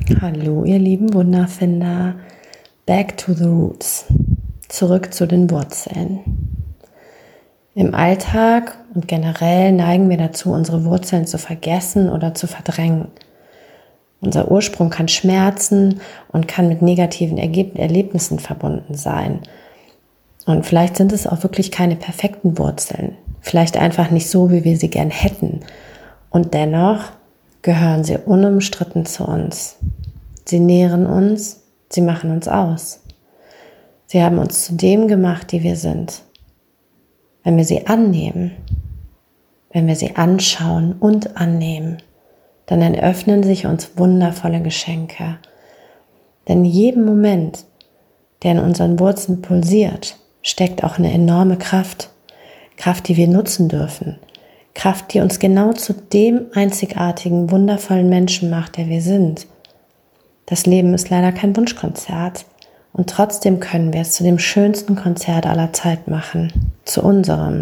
Hallo, ihr lieben Wunderfinder. Back to the roots. Zurück zu den Wurzeln. Im Alltag und generell neigen wir dazu, unsere Wurzeln zu vergessen oder zu verdrängen. Unser Ursprung kann schmerzen und kann mit negativen Erlebnissen verbunden sein. Und vielleicht sind es auch wirklich keine perfekten Wurzeln. Vielleicht einfach nicht so, wie wir sie gern hätten. Und dennoch gehören sie unumstritten zu uns. Sie nähren uns, sie machen uns aus. Sie haben uns zu dem gemacht, die wir sind. Wenn wir sie annehmen, wenn wir sie anschauen und annehmen, dann eröffnen sich uns wundervolle Geschenke. Denn in jedem Moment, der in unseren Wurzeln pulsiert, steckt auch eine enorme Kraft. Kraft, die wir nutzen dürfen. Kraft, die uns genau zu dem einzigartigen, wundervollen Menschen macht, der wir sind. Das Leben ist leider kein Wunschkonzert und trotzdem können wir es zu dem schönsten Konzert aller Zeit machen, zu unserem.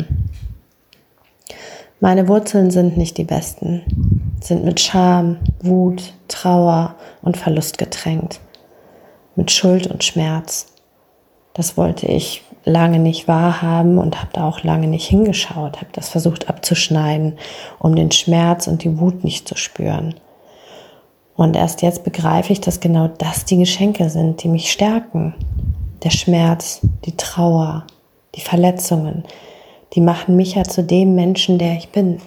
Meine Wurzeln sind nicht die besten, sind mit Scham, Wut, Trauer und Verlust getränkt, mit Schuld und Schmerz. Das wollte ich lange nicht wahrhaben und habe da auch lange nicht hingeschaut, habe das versucht abzuschneiden, um den Schmerz und die Wut nicht zu spüren. Und erst jetzt begreife ich, dass genau das die Geschenke sind, die mich stärken. Der Schmerz, die Trauer, die Verletzungen, die machen mich ja zu dem Menschen, der ich bin.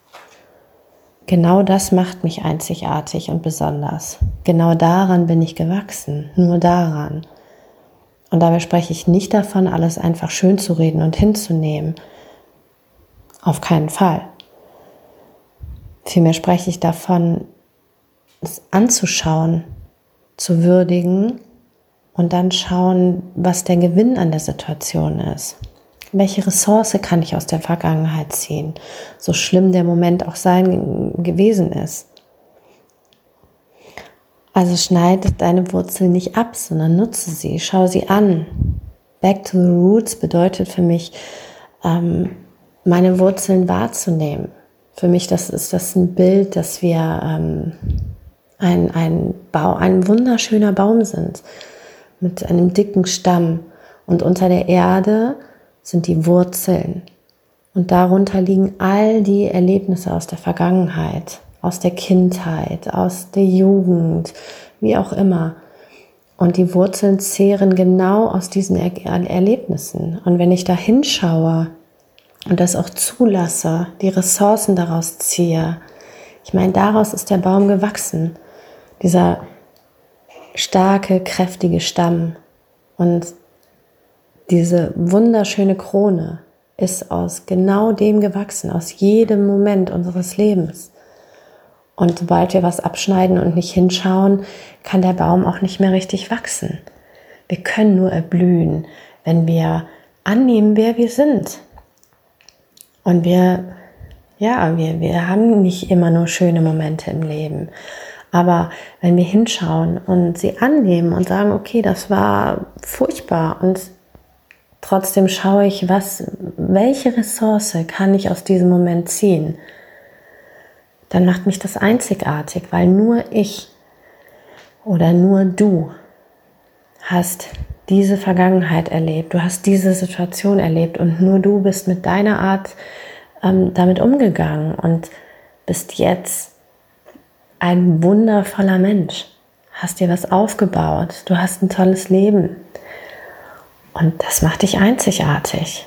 Genau das macht mich einzigartig und besonders. Genau daran bin ich gewachsen, nur daran. Und dabei spreche ich nicht davon, alles einfach schön zu reden und hinzunehmen. Auf keinen Fall. Vielmehr spreche ich davon, es anzuschauen, zu würdigen und dann schauen, was der Gewinn an der Situation ist. Welche Ressource kann ich aus der Vergangenheit ziehen, so schlimm der Moment auch gewesen ist. Also schneide deine Wurzel nicht ab, sondern nutze sie, schau sie an. Back to the roots bedeutet für mich, meine Wurzeln wahrzunehmen. Für mich ist das ein Bild, dass wir ein wunderschöner Baum sind mit einem dicken Stamm und unter der Erde sind die Wurzeln und darunter liegen all die Erlebnisse aus der Vergangenheit, aus der Kindheit, aus der Jugend, wie auch immer. Und die Wurzeln zehren genau aus diesen Erlebnissen. Und wenn ich da hinschaue und das auch zulasse, die Ressourcen daraus ziehe, ich meine, daraus ist der Baum gewachsen. Dieser starke, kräftige Stamm und diese wunderschöne Krone ist aus genau dem gewachsen, aus jedem Moment unseres Lebens. Und sobald wir was abschneiden und nicht hinschauen, kann der Baum auch nicht mehr richtig wachsen. Wir können nur erblühen, wenn wir annehmen, wer wir sind. Und wir haben nicht immer nur schöne Momente im Leben. Aber wenn wir hinschauen und sie annehmen und sagen, okay, das war furchtbar und trotzdem schaue ich, welche Ressource kann ich aus diesem Moment ziehen, dann macht mich das einzigartig, weil nur ich oder nur du hast diese Vergangenheit erlebt, du hast diese Situation erlebt und nur du bist mit deiner Art damit umgegangen und bist jetzt ein wundervoller Mensch, hast dir was aufgebaut, du hast ein tolles Leben und das macht dich einzigartig.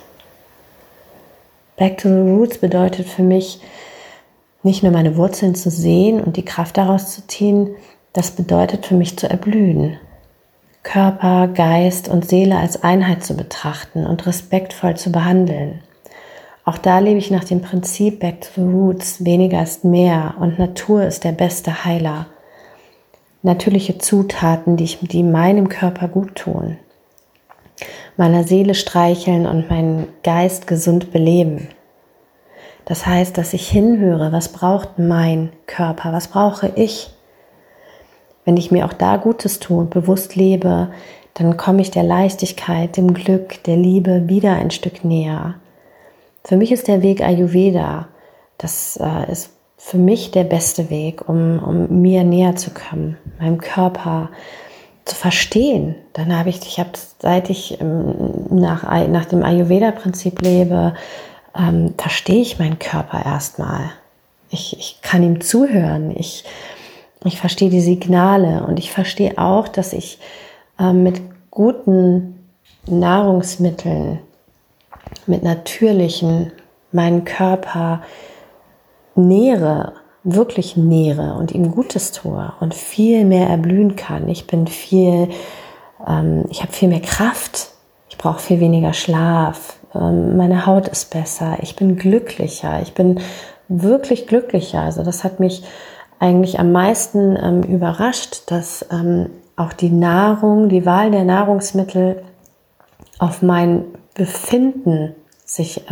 Back to the roots bedeutet für mich, nicht nur meine Wurzeln zu sehen und die Kraft daraus zu ziehen, das bedeutet für mich zu erblühen. Körper, Geist und Seele als Einheit zu betrachten und respektvoll zu behandeln. Auch da lebe ich nach dem Prinzip Back to the Roots, weniger ist mehr und Natur ist der beste Heiler. Natürliche Zutaten, die meinem Körper gut tun. Meiner Seele streicheln und meinen Geist gesund beleben. Das heißt, dass ich hinhöre, was braucht mein Körper, was brauche ich? Wenn ich mir auch da Gutes tue und bewusst lebe, dann komme ich der Leichtigkeit, dem Glück, der Liebe wieder ein Stück näher. Für mich ist der Weg Ayurveda. Das ist für mich der beste Weg, um mir näher zu kommen, meinem Körper zu verstehen. Dann habe seit ich nach dem Ayurveda-Prinzip lebe, verstehe ich meinen Körper erstmal. Ich kann ihm zuhören. Ich verstehe die Signale und ich verstehe auch, dass ich mit guten Nahrungsmitteln, mit natürlichen, meinen Körper wirklich nähere und ihm Gutes tue und viel mehr erblühen kann. Ich habe viel mehr Kraft, ich brauche viel weniger Schlaf, meine Haut ist besser, ich bin glücklicher, ich bin wirklich glücklicher. Also das hat mich eigentlich am meisten überrascht, dass auch die Wahl der Nahrungsmittel auf mein Befinden sich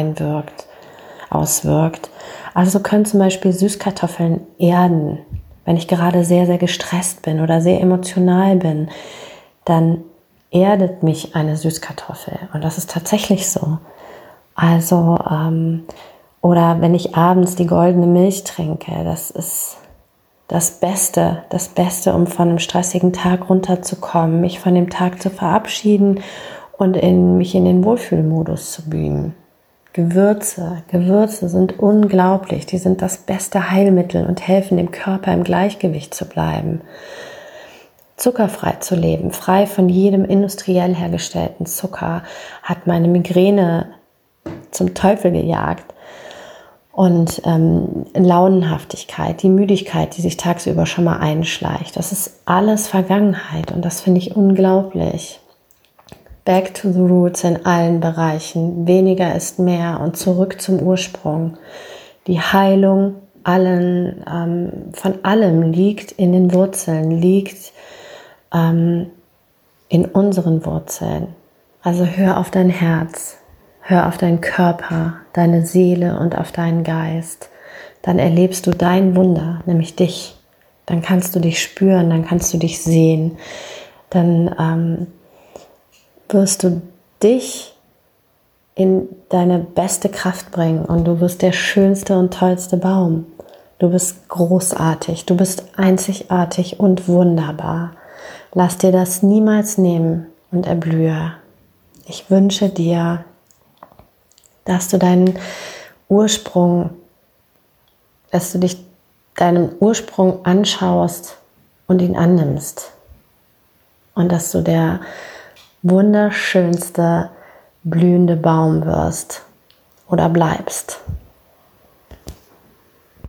auswirkt. Also können zum Beispiel Süßkartoffeln erden. Wenn ich gerade sehr, sehr gestresst bin oder sehr emotional bin, dann erdet mich eine Süßkartoffel. Und das ist tatsächlich so. Also, oder wenn ich abends die goldene Milch trinke, das ist das Beste, um von einem stressigen Tag runterzukommen, mich von dem Tag zu verabschieden und mich in den Wohlfühlmodus zu beamen. Gewürze sind unglaublich. Die sind das beste Heilmittel und helfen dem Körper im Gleichgewicht zu bleiben. Zuckerfrei zu leben, frei von jedem industriell hergestellten Zucker, hat meine Migräne zum Teufel gejagt. Und Launenhaftigkeit, die Müdigkeit, die sich tagsüber schon mal einschleicht, das ist alles Vergangenheit und das finde ich unglaublich. Back to the roots in allen Bereichen. Weniger ist mehr und zurück zum Ursprung. Die Heilung von allem liegt in den Wurzeln, liegt in unseren Wurzeln. Also hör auf dein Herz, hör auf deinen Körper, deine Seele und auf deinen Geist. Dann erlebst du dein Wunder, nämlich dich. Dann kannst du dich spüren, dann kannst du dich sehen. Dann wirst du dich in deine beste Kraft bringen und du wirst der schönste und tollste Baum. Du bist großartig, du bist einzigartig und wunderbar. Lass dir das niemals nehmen und erblühe. Ich wünsche dir, dass du deinen Ursprung, dass du dich deinem Ursprung anschaust und ihn annimmst. Und dass du der wunderschönste blühende Baum wirst oder bleibst.